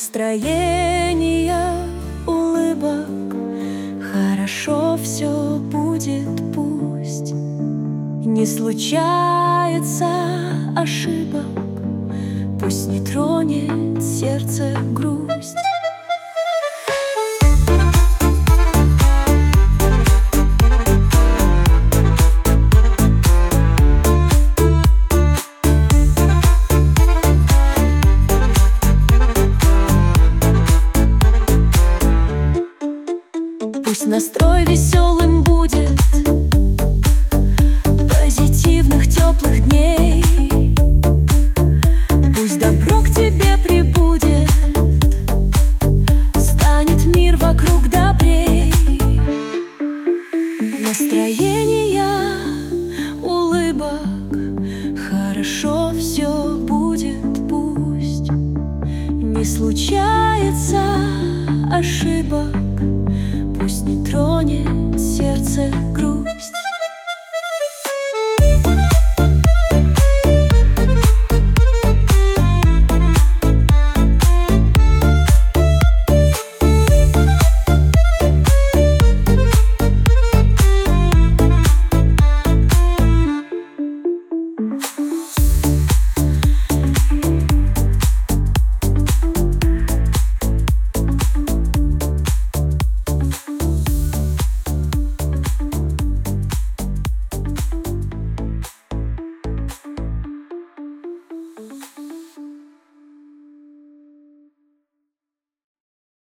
настроения, улыбок. Хорошо все будет, пусть не случается ошибок, пусть не тронет сердце грусть. Пусть настрой веселым будет, позитивных теплых дней. Пусть добро к тебе прибудет, станет мир вокруг добрей. Настроения, улыбок, хорошо все будет, пусть не случается ошибок, пусть не тронет сердце